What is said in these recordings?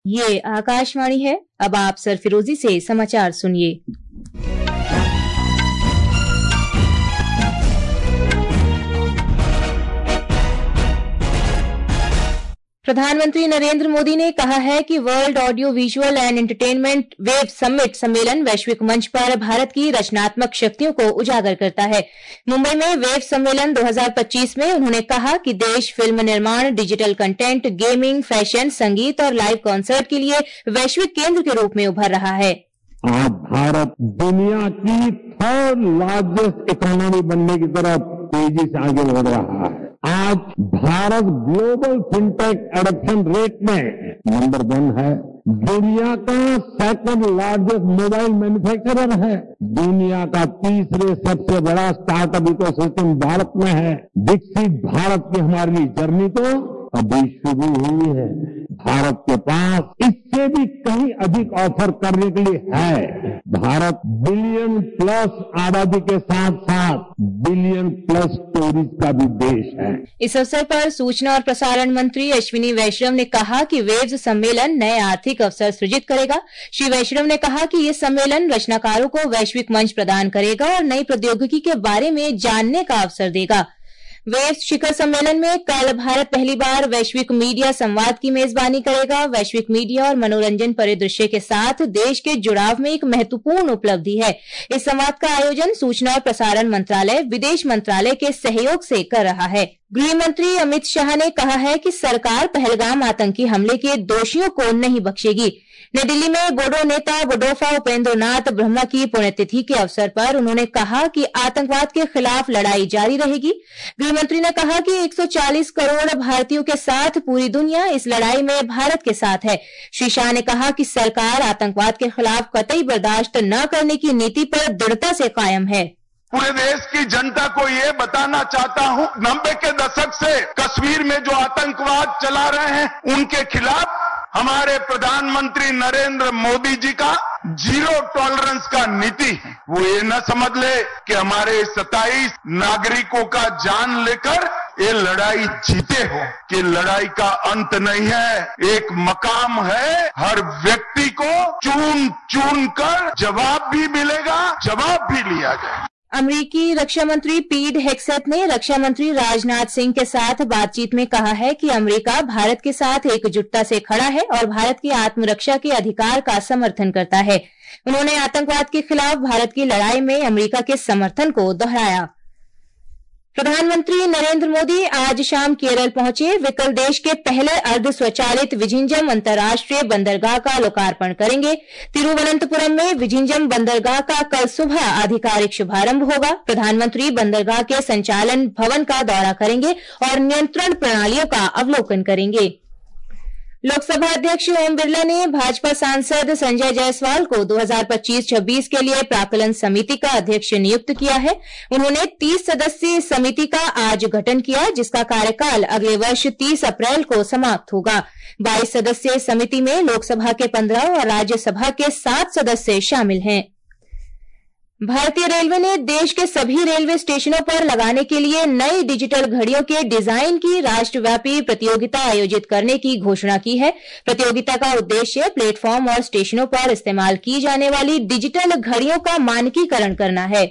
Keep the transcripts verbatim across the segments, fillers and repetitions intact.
ये आकाशवाणी है। अब आप सरफिरोजी से समाचार सुनिए। प्रधानमंत्री नरेंद्र मोदी ने कहा है कि world audio visual and entertainment wave summit सम्मेलन वैश्विक मंच पर भारत की रचनात्मक शक्तियों को उजागर करता है। मुंबई में वेव सम्मेलन दो हज़ार पच्चीस में उन्होंने कहा कि देश फिल्म निर्माण, डिजिटल कंटेंट, गेमिंग, फैशन, संगीत और लाइव कॉन्सर्ट के लिए वैश्विक केंद्र के रूप में उभर रहा है। आज भारत दुनिया की थर्ड लार्जेस्ट इकोनॉमी बनने की तरफ तेजी से आगे बढ़ रहा है। आज Bharat global fintech adoption rate में नंबर वन है। दुनिया का सेकंड लार्जेस्ट मोबाइल मैन्युफैक्चरर है। दुनिया का तीसरे सबसे बड़ा स्टार्टअप इकोसिस्टम भारत में है। विकसित भारत की हमारी जर्नी तो अभी शुरू हुई है। भारत के पास इससे भी कहीं अधिक ऑफर करने के लिए है। भारत बिलियन प्लस आबादी के साथ साथ बिलियन प्लस स्टोरीज का भी देश है। इस अवसर पर सूचना और प्रसारण मंत्री अश्विनी वैष्णव ने कहा कि वेव्स सम्मेलन नए आर्थिक अवसर सृजित करेगा। श्री वैष्णव ने कहा कि ये सम्मेलन रचनाकारों को वैश्विक मंच प्रदान करेगा और नई प्रौद्योगिकी के बारे में जानने का अवसर देगा। वेव्स शिखर सम्मेलन में कल भारत पहली बार वैश्विक मीडिया संवाद की मेजबानी करेगा। वैश्विक मीडिया और मनोरंजन परिदृश्य के साथ देश के जुड़ाव में एक महत्वपूर्ण उपलब्धि है। इस संवाद का आयोजन सूचना और प्रसारण मंत्रालय, विदेश मंत्रालय के सहयोग से कर रहा है। गृह मंत्री अमित शाह ने कहा है कि सरकार पहलगाम आतंकी हमले के दोषियों को नहीं बख्शेगी। नई दिल्ली में बोडो नेता बोडोफा उपेंद्र नाथ ब्रह्मा की पुण्यतिथि के अवसर पर उन्होंने कहा कि आतंकवाद के खिलाफ लड़ाई जारी रहेगी। गृह मंत्री ने कहा कि एक सौ चालीस करोड़ भारतीयों के साथ पूरी दुनिया इस लड़ाई में भारत के साथ है। श्री शाह ने कहा कि सरकार आतंकवाद के खिलाफ कतई बर्दाश्त न करने की नीति पर दृढ़ता से कायम है। पूरे देश की जनता को ये बताना चाहता हूं, नब्बे के दशक से कश्मीर में जो आतंकवाद चला रहे हैं उनके खिलाफ हमारे प्रधानमंत्री नरेंद्र मोदी जी का जीरो टॉलरेंस का नीति है। वो ये न समझ ले कि हमारे सत्ताईस नागरिकों का जान लेकर ये लड़ाई जीते हो, कि लड़ाई का अंत नहीं है, एक मकाम है। हर व्यक्ति को चुन चुन कर जवाब भी मिलेगा, जवाब भी लिया जाए। अमेरिकी रक्षा मंत्री पीट हेग्सेथ ने रक्षा मंत्री राजनाथ सिंह के साथ बातचीत में कहा है कि अमेरिका भारत के साथ एकजुटता से खड़ा है और भारत की आत्मरक्षा के अधिकार का समर्थन करता है। उन्होंने आतंकवाद के खिलाफ भारत की लड़ाई में अमेरिका के समर्थन को दोहराया। प्रधानमंत्री नरेंद्र मोदी आज शाम केरल पहुंचे। वे कल देश के पहले अर्ध स्वचालित विझिंजम अंतर्राष्ट्रीय बंदरगाह का लोकार्पण करेंगे। तिरुवनंतपुरम में विझिंजम बंदरगाह का कल सुबह आधिकारिक शुभारंभ होगा। प्रधानमंत्री बंदरगाह के संचालन भवन का दौरा करेंगे और नियंत्रण प्रणालियों का अवलोकन करेंगे। लोकसभा अध्यक्ष ओम बिरला ने भाजपा सांसद संजय जायसवाल को दो हज़ार पच्चीस छब्बीस के लिए प्राक्कलन समिति का अध्यक्ष नियुक्त किया है। उन्होंने तीस सदस्यीय समिति का आज गठन किया, जिसका कार्यकाल अगले वर्ष तीस अप्रैल को समाप्त होगा। बाईस सदस्यीय समिति में लोकसभा के पंद्रह और राज्यसभा के सात सदस्य शामिल हैं। भारतीय रेलवे ने देश के सभी रेलवे स्टेशनों पर लगाने के लिए नई डिजिटल घड़ियों के डिजाइन की राष्ट्रव्यापी प्रतियोगिता आयोजित करने की घोषणा की है। प्रतियोगिता का उद्देश्य प्लेटफॉर्म और स्टेशनों पर इस्तेमाल की जाने वाली डिजिटल घड़ियों का मानकीकरण करना है।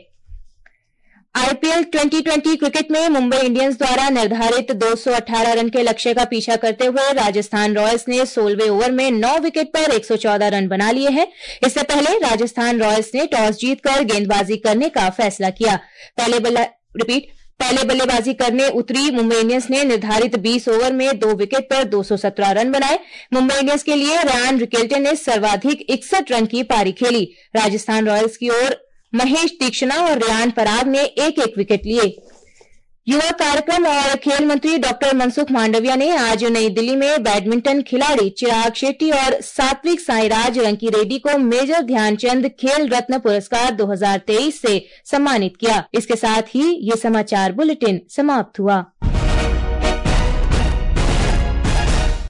आईपीएल ट्वेंटी ट्वेंटी क्रिकेट में मुंबई इंडियंस द्वारा निर्धारित दो सौ अठारह रन के लक्ष्य का पीछा करते हुए राजस्थान रॉयल्स ने सोलहवें ओवर में नौ विकेट पर एक सौ चौदह रन बना लिए हैं। इससे पहले राजस्थान रॉयल्स ने टॉस जीतकर गेंदबाजी करने का फैसला किया। पहले बल्ला रिपीट पहले बल्लेबाजी करने उतरी मुंबई इंडियंस ने निर्धारित बीस ओवर में दो विकेट पर दो सौ सत्रह रन बनाए। मुंबई इंडियंस के लिए रयान रिकेल्टे ने सर्वाधिक इकसठ रन की पारी खेली। राजस्थान रॉयल्स की ओर महेश तीक्ष्णा और रियान पराग ने एक एक विकेट लिए। युवा कार्यक्रम और खेल मंत्री डॉक्टर मनसुख मांडविया ने आज नई दिल्ली में बैडमिंटन खिलाड़ी चिराग शेट्टी और सात्विक साईराज रंकीरेड्डी को मेजर ध्यानचंद खेल रत्न पुरस्कार दो हज़ार तेईस से सम्मानित किया। इसके साथ ही ये समाचार बुलेटिन समाप्त हुआ।